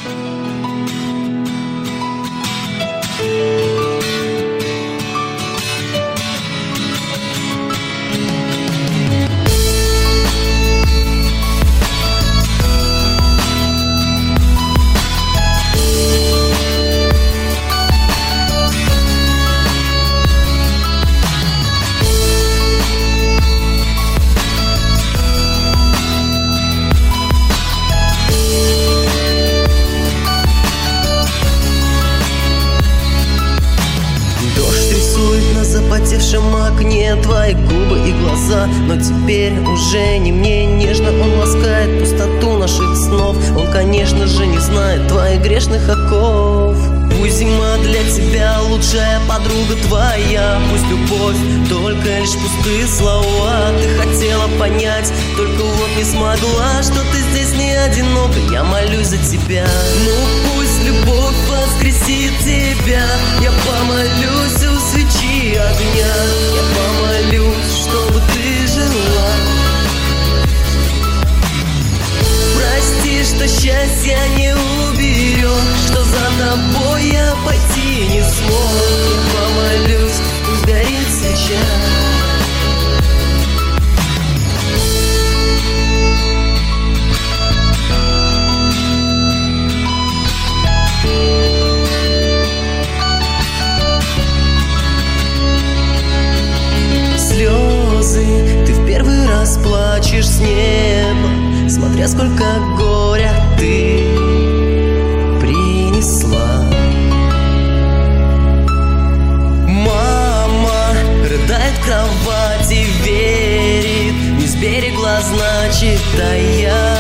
запотевшем окне твои губы и глаза, но теперь уже не мне. Нежно он ласкает пустоту наших снов. Он, конечно же, не знает твоих грешных оков. Пусть зима для тебя лучшая подруга твоя. Пусть любовь только лишь пустые слова. Ты хотела понять, только вот не смогла, что ты здесь не одинока. Я молюсь за тебя. Ну пусть любовь воскресит тебя. Я помолюсь у свечи огня. Я помолюсь, чтобы ты жила. Прости, что счастье не уберешь, что за тобой я пойти не смог. Я помолюсь, пусть горит свеча. Ты в первый раз плачешь с неба, смотря сколько горя ты принесла. Мама рыдает в кровати, верит, не сберегла, значит, а я